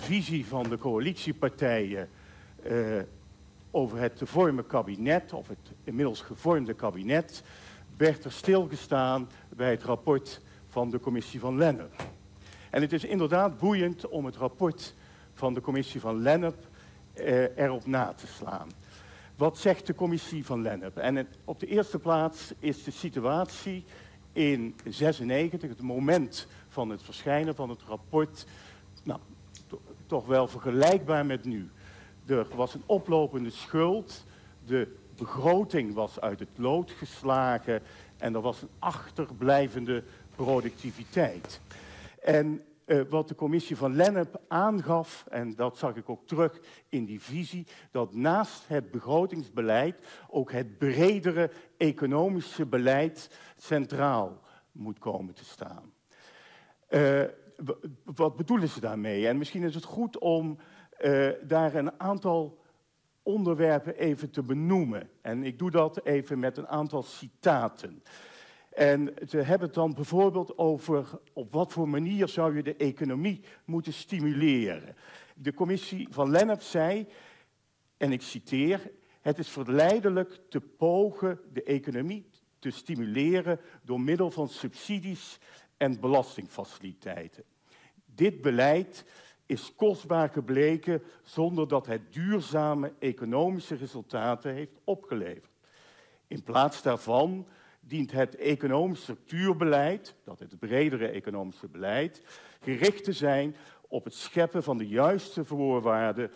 visie van de coalitiepartijen over het te vormen kabinet, of het inmiddels gevormde kabinet, werd er stilgestaan bij het rapport van de commissie van Lennep. En het is inderdaad boeiend om het rapport van de commissie van Lennep erop na te slaan. Wat zegt de commissie van Lennep? En op de eerste plaats is de situatie in 1996, het moment van het verschijnen van het rapport, nou, toch wel vergelijkbaar met nu. Er was een oplopende schuld, de begroting was uit het lood geslagen en er was een achterblijvende productiviteit. En wat de commissie van Lennep aangaf, en dat zag ik ook terug in die visie, dat naast het begrotingsbeleid ook het bredere economische beleid centraal moet komen te staan. Wat bedoelen ze daarmee? En misschien is het goed om daar een aantal onderwerpen even te benoemen. En ik doe dat even met een aantal citaten. En ze hebben het dan bijvoorbeeld over op wat voor manier zou je de economie moeten stimuleren. De commissie van Lennep zei, en ik citeer, het is verleidelijk te pogen de economie te stimuleren door middel van subsidies en belastingfaciliteiten. Dit beleid is kostbaar gebleken zonder dat het duurzame economische resultaten heeft opgeleverd. In plaats daarvan dient het economisch structuurbeleid, dat is het bredere economische beleid, gericht te zijn op het scheppen van de juiste voorwaarden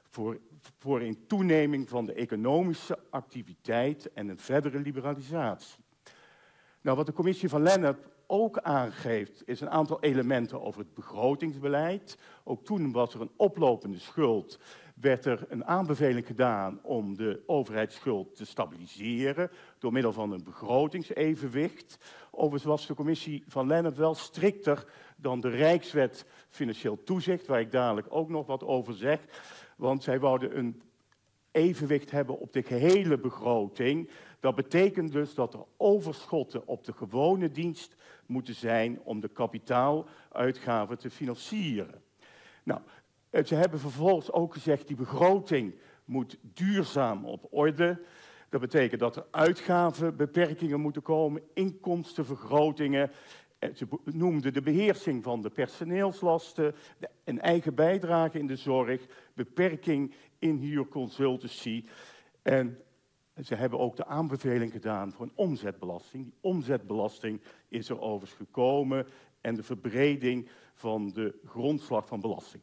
voor een toeneming van de economische activiteit en een verdere liberalisatie. Nou, wat de commissie van Lennep ook aangeeft, is een aantal elementen over het begrotingsbeleid. Ook toen was er een oplopende schuld, werd er een aanbeveling gedaan om de overheidsschuld te stabiliseren door middel van een begrotingsevenwicht. Overigens was de commissie van Lennep wel strikter dan de Rijkswet Financieel Toezicht, waar ik dadelijk ook nog wat over zeg. Want zij wouden een evenwicht hebben op de gehele begroting. Dat betekent dus dat er overschotten op de gewone dienst moeten zijn om de kapitaaluitgaven te financieren. Nou, ze hebben vervolgens ook gezegd, die begroting moet duurzaam op orde. Dat betekent dat er uitgavenbeperkingen moeten komen, inkomstenvergrotingen. Ze noemden de beheersing van de personeelslasten, een eigen bijdrage in de zorg, beperking in huurconsultancy. En ze hebben ook de aanbeveling gedaan voor een omzetbelasting. Die omzetbelasting is er overigens gekomen en de verbreding van de grondslag van belasting.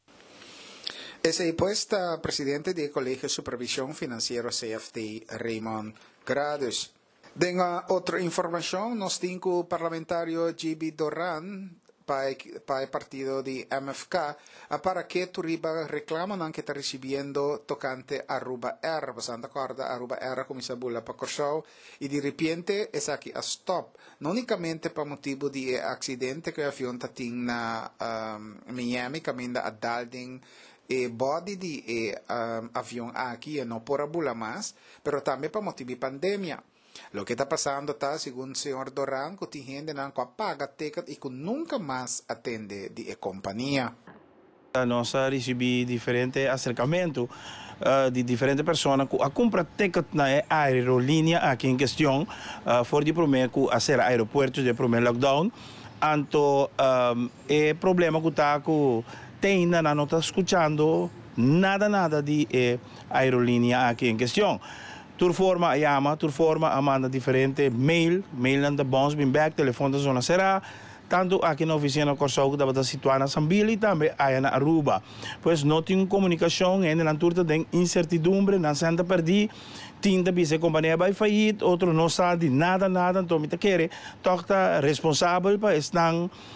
Ese puesta presidente del Colegio Supervisión Financiero CFT, Raymond Gradus. Dengan otra información, nos tinco parlamentario GB Doran, para partido de MFK, para que Turiba reclaman que está recibiendo tocante Aruba R, bastante corda Aruba R como se bulla para Corsau, y de repente es aquí a stop, no únicamente por motivo de accidente que avión tatin na Miami, camino a Dalding, body de avión aquí, no por bulla más, pero también por motivo de pandemia. Lo que está pasando está, según el señor Doran, que gente no paga ticket y que nunca más atende de compañía. Nós recebemos diferentes acercamentos de diferentes pessoas que compram ticket na aerolínea aqui em questão, for de primeiro que fazer aeroportos de primeiro lockdown. Então, o problema que está que tem, não está escutando nada de aerolínea aqui em questão. Tur forma a llama, tur forma a manda diferente mail na bons bem back, telefone da zona será, tanto aqui na oficina Corsau que estava situada na Sambili também aí na Aruba. Pois não tem comunicação, ainda na turta tem incertidumbre, na senta perdi, tinta bisa companhia vai falir, outro não sabe nada, então me quer, toca responsável para estar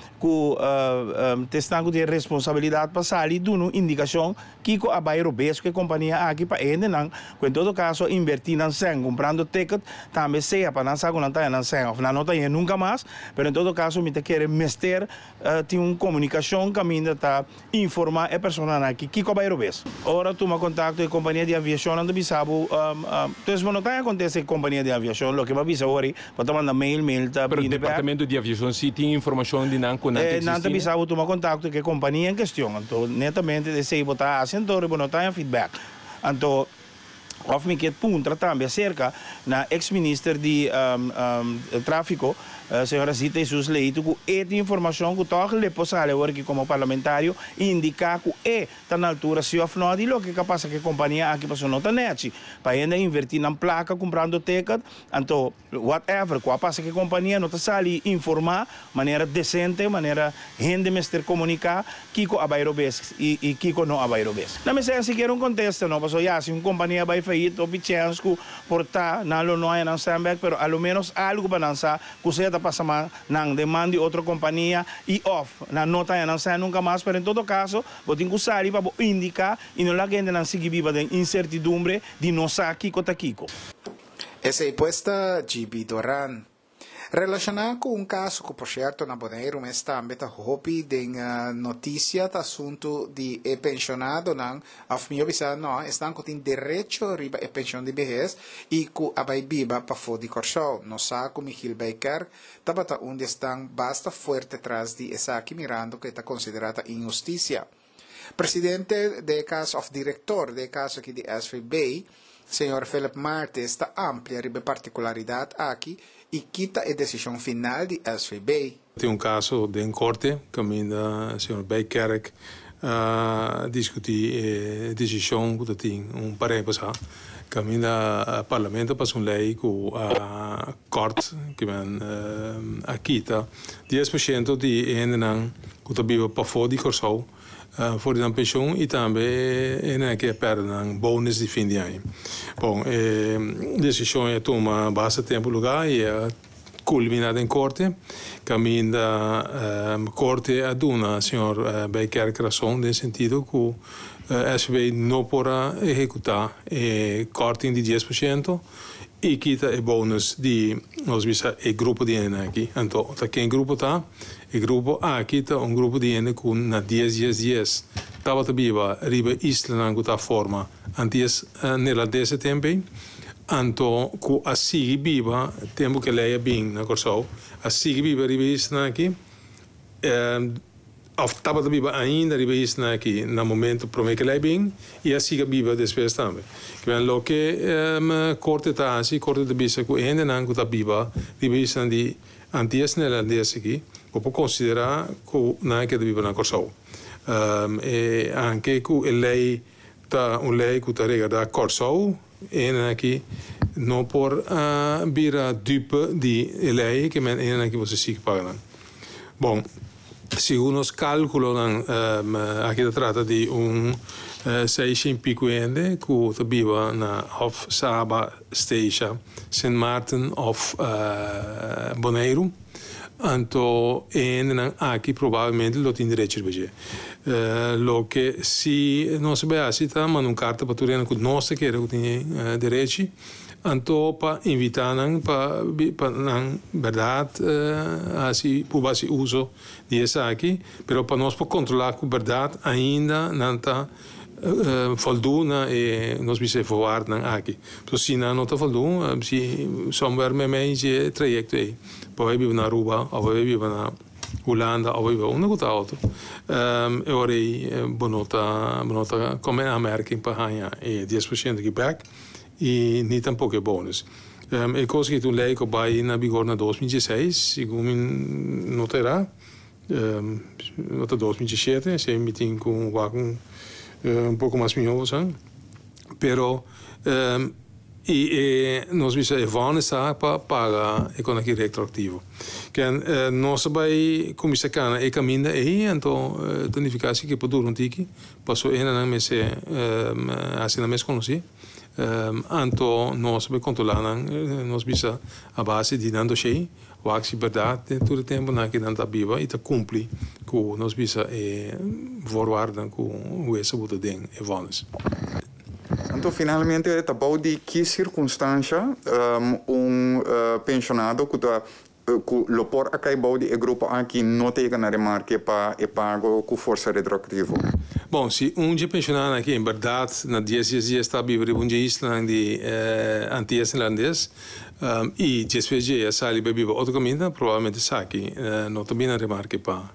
que testam de responsabilidade para sair dando indicação que a bairro bes que companhia aqui para ende não, em todo caso invertir na sen comprando ticket também seja para não sair com não na sen, of não tem nunca mais, mas em todo caso me quer mester tem uma comunicação caminho para informar a pessoa aqui que o bairro bes. Ora tu me contacto com a companhia de aviação ando bisabo, então não tem acontece companhia de aviação, lo que vai bisa ora para tomar mail tá. Pero o departamento de aviação sim tem informação de não Nanta bisaba tomar contato com a companhia em questão. Então, netamente, de se botar assento, não tem feedback. Então, of me que punta também acerca na ex-minister de tráfico, senhora Zita Jesus Leito, que esta informação que toca le possale aqui como parlamentário indicar que é tá na altura se of não lo que capaz que a companhia aqui passou nota net para ainda invertir na placa comprando ticket, então whatever, que passa que a companhia não está sali informar maneira decente, maneira rende mestre comunicar Kiko abairobes e Kiko não abairobes. Na mesa se quer contexto, não passou já se uma companhia vai feito, chance que portar não é não samback, pero ao menos algo para lançar que você passa na demanda de outra companhia e off na nota não sai nunca mais, pero em todo caso você tem que usar para indicar e não lá gente não seguir viva de incertidumbre de não saber Kiko tá Kiko. Essa encuesta GB Doran relacionada com um caso que, por certo, na Bonaire, mas também está hopi de notícia do assunto de pensionado, não, a minha visão, não, estão com direito a pensão de vejez e que a biba para fora de corso, não sabe como Michel Baker, tabata onde estão basta forte atrás de essa aqui mirando que está considerada injustiça. Presidente de caso of diretor de caso aqui de SVB, senhor Philip Martes, está amplia a particularidade aqui e quita a decisão final de SVB. Tem caso de corte, que o senhor Bijkerk discutir a decisão que tem parede passar. Que o parlamento passou uma lei que a corte, que a quita 10% de endenan que vive para fora de corso, voor de pensioen e também in een keer per een bonus de fim de ano. Bom, decisão é tomar bastante tempo lugar e culminada em corte. Caminho da corte a dona, senhor Bijkerk razão nesse sentido que a SVB não poderá executar corte de 10%. E quita o bônus de nós visa o grupo de ene aqui. Então, quem grupo tá? O grupo A quita grupo de ene com na 10. Tava tabiba riba isla na forma antes nela desse tempo. Então, com a sigi biba tempo que leia bem na corso, a sigi biba riba isla aqui. Of tava biba ainda riba isla aqui no momento promete que leia bem e a sigi biba depois também. Que lo que corte tasi corte de bisa ku ende nan ku tabiba di bisa di antes nella desse aqui può considerare ku na che biba na corso e anche ku lei ta un lei ku ta rega da corso e aqui non por bira dupe di lei che men ene aqui você si pagano. Bom, se uno calcolo aqui da tratta di un 650 que tabiba na of Saba Station, St. Martin of Bonaire. Então, aqui provavelmente lo tem direito a fazer. Lo que se não se vê assim, tá, mas não carta para turena que não se quer que tenha direito. Então, para invitar para na verdade assim por base uso dessa aqui, pero para nós para controlar com verdade ainda não está voldoende e nós precisamos verwaarden aqui. Dus se não está voldoende, se somewhere met mij je traject aí, para ir na Aruba, ou ir na Holanda, ou ir onde outra auto. Eu orei bonota como aanmerking para ganhar e 10% de back e niet tampouco é bônus. Eu consegui toen leek op bij na vigor na 2016, e como noterá, nota 2017, se meeting com pouco mais minhosos, pero nós visa avançar para pagar economia retroativo. Que nós vai começar a caminhar aí, então tonificação que por um tiki passou ainda mês assim na mês conheci. Então nós vai controlar nós visa a base de dando cheio o axi verdade todo o tempo na que danta biba e ta cumpre com nós visa voorwaarden com essa buta den evanes. Então, finalmente, tabou de que circunstância pensionado que lo por acá de grupo aqui não tem na remarque para pago com força retroativa. Bom, se dia pensionado aqui, em verdade, na 10 dias está vivendo um dia de anti-islandês, e 10 vezes sai para viver outro caminho, provavelmente sai aqui, não também na remarque para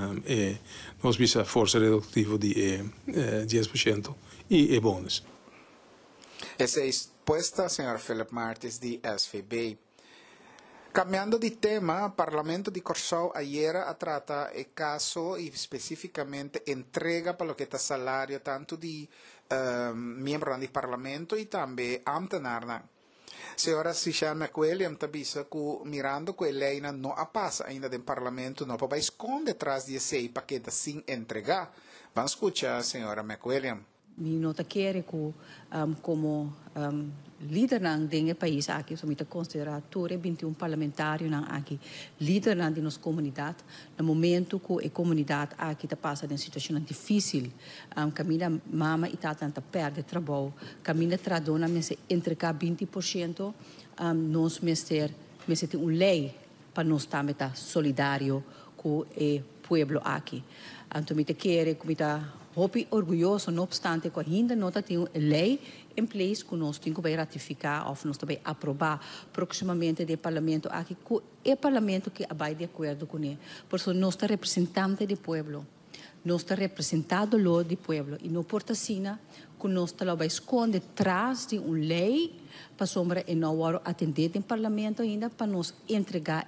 nós bisa força redutivo de 10% e bônus. Essa é a resposta, Sr. Philip Martins, de SVB. Cambiando de tema, o Parlamento de Corsau ayer trata el caso y específicamente entrega para lo que está salario tanto de miembros del Parlamento y también ambtenaren. Senhora Sichan McWilliam tabisa que mirando que a lei não a passa ainda do Parlamento, não para esconder atrás de esse paquete sem entregar. Vamos escutar a senhora McWilliam. Mi nota quer que como líder ng país aqui, so mita considerar tore 21 parlamentário nang aqui líder nang dinos comunidade, no momento que a comunidade aqui está passando em situação difícil, camina mama e tata tá perde trabalho, camina tradona mas entregar 20%, nós mestre tem uma lei para nós também tá solidário com o pueblo aqui. Então mita quer que mita hopi orgulhoso, não obstante, que ainda não tem uma lei em place que nós temos que ratificar ou nós também aprovar proximamente do Parlamento aqui, que é o Parlamento que vai de acordo com ele. Por isso, nós estamos representantes do povo, nós estamos representando o do povo, e não porta sina que nós estamos esconder atrás de uma lei para sombra e não vamos atender no Parlamento ainda para nos entregar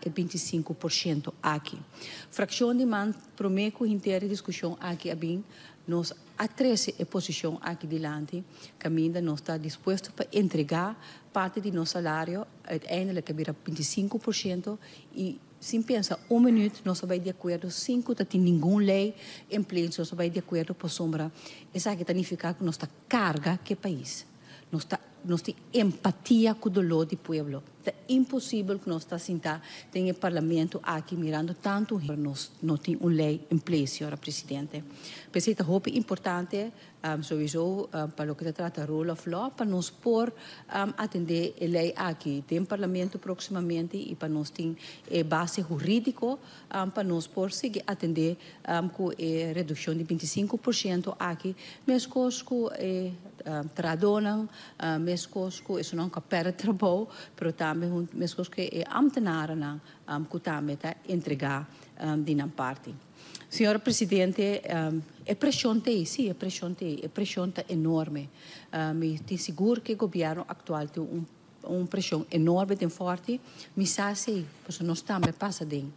25% aqui. Fração de man, prometo que inteira discussão aqui é bem, nós atrese a posição aqui delante, caminha nós está disposto para entregar parte de nosso salário, uiteindelijk vira 25%, e sem pensar minuto, nós vamos de acordo, 5 não tem nenhuma lei em place, nós vamos de acordo para sombra, isso aqui significa que nós está carga que país. Nós temos empatia com o dolor do povo. É impossível que nós estamos tem o Parlamento aqui mirando tanto, nós não temos uma lei em place, senhora Presidente. Mas é muito importante, sowieso, para o que se trata rule of law, para nós por atender a lei aqui, tem Parlamento proximamente e para nós ter base jurídico, para nós por seguir atender com a redução de 25% aqui, mesmo que tradonam, mesmo que isso não perde trabalho, mas também mesmo que ambtenaren que também está entregar de uma parte. Senhora Presidente, a pressão tem, sim, a pressão é enorme. Me tenho seguro que o governo atual tem uma pressão enorme e forte, mas sabe, porque nós também passa de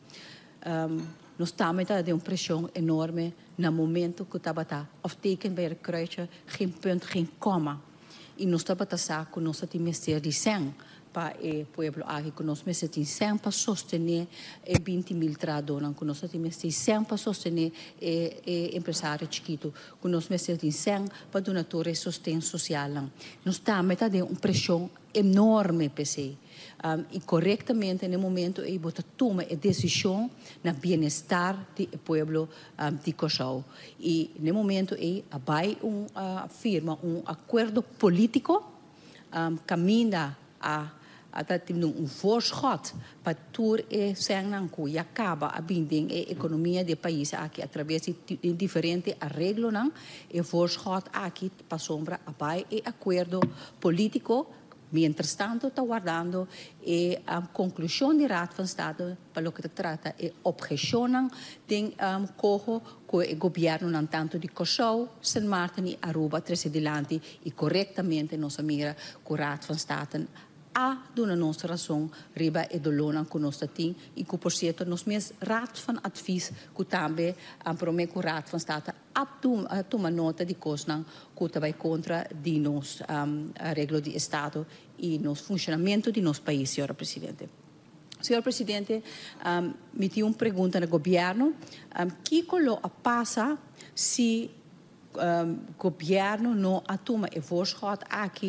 nós também temos uma pressão enorme no momento que estava of teken bij het kruisje, geen punt, geen komma. E nós estamos a que nós temos de 100 para o povo aqui, que nós temos de 100 para sostener 20.000 tradores, que nós temos de 100 para sostener o empresário chiquito, que nós temos de 100 para donadores de sustento social. Nós também temos uma pressão enorme, PC. E corretamente, no momento, ele toma a decisão no bem-estar do povo de Corsau. E no momento, ele vai firma um acordo político, caminha a um voorschot para tur zeggen que acaba a binding a economia do país aqui através de diferentes arreglos, e voorschot aqui para sombra vai e acordo político. Mientras tanto, está guardando a conclusão do Raad van State para o que se trata de objeção de cojo que o governo não tanto de Corsau, Sint Maarten e Aruba trece adelante e corretamente nós mira que o Raad van State a dona nossa razão riba e dolona que nós temos e que por certo nós mesmos raad van advies que também prometo que o Raad van State toma nota de coisas que vai contra de nos regras de Estado e nos funcionamento de nosso país, senhora Presidente. Senhor Presidente, me tinha uma pergunta no governo, que passa se governo não toma o voorschot aqui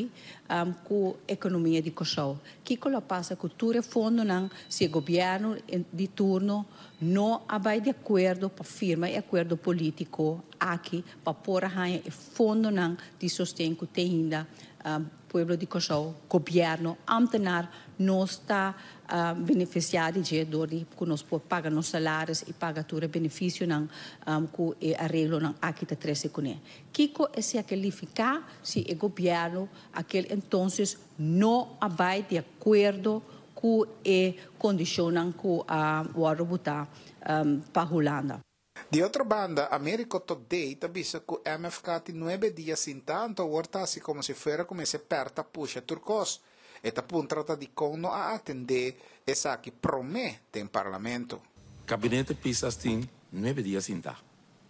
com a economia de Kosovo. Kiko la passa cultura fundo não se o governo de turno não vai de acordo para firmar acordo político aqui para pôr a fundo não de sustento que tem ainda povo de Kosovo, governo, ambtenaar, não está beneficiado de que nós paga nos salários e paga todo o benefício que arreglo aqui da 13 com ele. Kiko é se qualificar se o governo aquele então não vai de acordo com a condição que o botar para a Holanda. De outra banda, Américo Today avisa que o MFK tem 9 dias sem tanto worta-se como se fosse como se perta puxa turcos. Eta pun trata de como a atender essa que promete em parlamento. Gabinete Pisas tem 9 dias sem tá.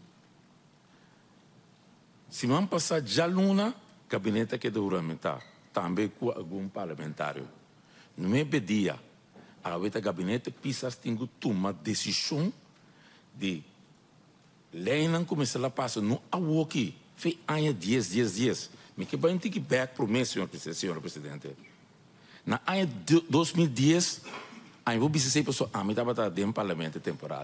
Se man passar já luna, gabinete que duramentar, também com algum parlamentário. 9 dias, a gabinete Pisas tem que tomar decisão de lei não começa a passar no awaki, foi anos 10. Me que vai ter que back promessa, senhor presidente. Na ano 2010, aí vou dizer pessoal, a mim estava dentro do parlamento temporário.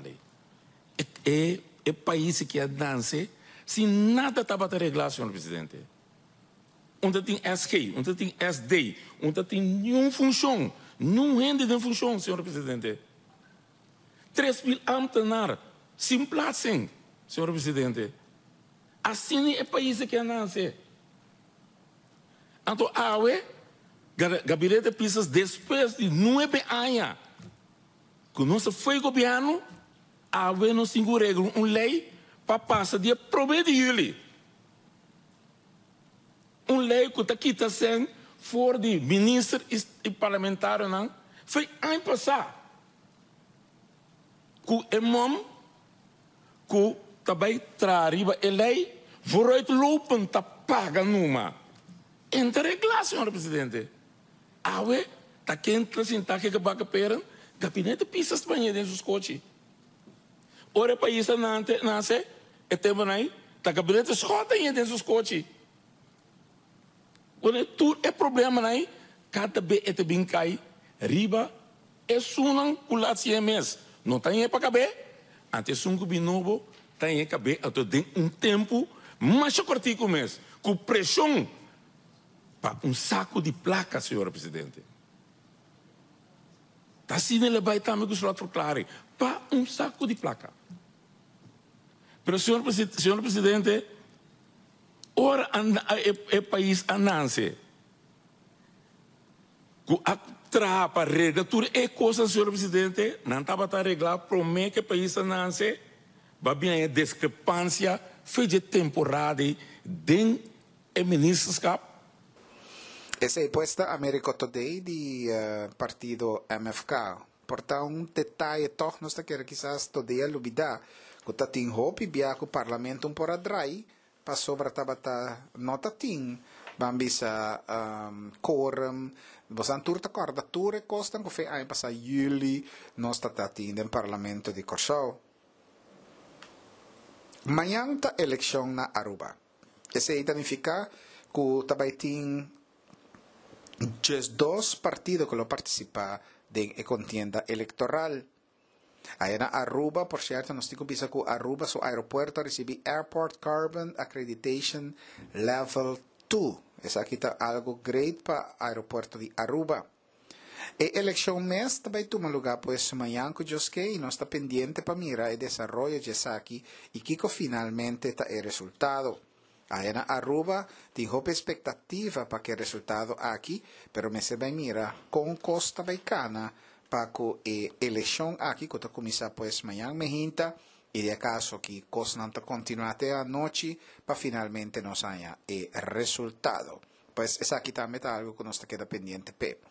É país que é dança, se nada estava a arreglar, senhor presidente. Onde tem SK, onde tem SD, onde tem nenhuma função, não rende de função, senhor presidente. 3.000 ambtenares, simplacem. Senhor presidente, assim é o país que nasce. Então, gabinete Pisas, depois de 9 anos, que nós foi governo, não segura uma lei para passar de prometer. Uma lei que está aqui sendo fora de ministro e parlamentar, não? Foi ano passado. Que é mom, que também trariba a lei, vooruit lopen te paga numa. Interreglar, senhor presidente. Awe, tá quente assim, tá que baca pera, gabinete Pisas banhe dentro dos coches. Ora país nasce, é tempo aí, tá gabinete escota aí dentro dos coches. Quando tudo é problema aí, cada vez é bem cai, riba, é sunang kulat CMS. Não tem para caber, antes sungo binobo, tem que haver um tempo mais curto mês, com pressão para um saco de placa, senhor presidente. Assim ele vai também que o claro, para um saco de placa. Mas, senhor presidente, ora é país ananse, com a trapa, regra, tudo é coisa, senhor presidente, não estava a arreglar, promete que o país ananse, vai bem a discrepância, foi de temporada dentro do ministro. Essa é posta Américo Today de partido MFK. Portanto, detalhe toch nós quer quizás today olvidar que tá tem hope biaco parlamento por adrai para sobra tabata nota tin bambisa quorum bosan turta cordature costan que foi aí passa juli nós tá tin no parlamento de Kosovo. Manhã tá eleição na Aruba. Esse significa que também tem just 2 partidos que lo participan en la contienda electoral. Ahí en Aruba, por cierto, nos digo que Aruba, su aeropuerto, recibe Airport Carbon Accreditation Level 2. Es aquí algo great para el aeropuerto de Aruba. La elección mes también toma lugar, pues mañana que yo sé y no está pendiente para mirar el desarrollo de aquí y Kiko finalmente está el resultado. Ahí en Aruba dijo expectativa para que el resultado aquí, pero me se va a mirar con Costa Ricana para que la elección aquí, que comienza pues mañana me hinta, y de acaso que Costa continuate anoche para finalmente nos haya el resultado. Pues es aquí también algo que nos queda pendiente, Pep.